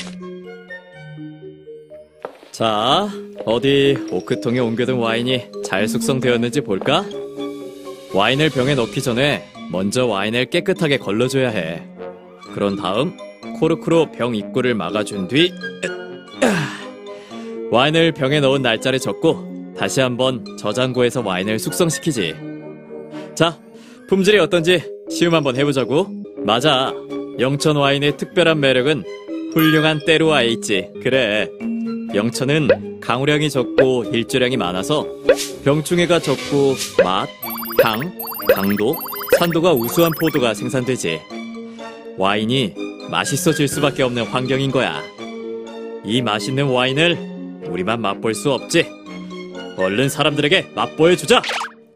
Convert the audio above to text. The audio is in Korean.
자, 어디 오크통에 옮겨둔 와인이 잘 숙성되었는지 볼까? 와인을 병에 넣기 전에 먼저 와인을 깨끗하게 걸러줘야 해. 그런 다음 코르크로 병 입구를 막아준 뒤 와인을 병에 넣은 날짜를 적고 다시 한번 저장고에서 와인을 숙성시키지. 자, 품질이 어떤지 시음 한번 해보자고. 맞아, 영천 와인의 특별한 매력은 훌륭한 때루아에 있지. 그래, 영천은 강우량이 적고 일조량이 많아서 병충해가 적고 맛, 향, 강도, 산도가 우수한 포도가 생산되지. 와인이 맛있어질 수밖에 없는 환경인 거야. 이 맛있는 와인을 우리만 맛볼 수 없지. 얼른 사람들에게 맛보여주자.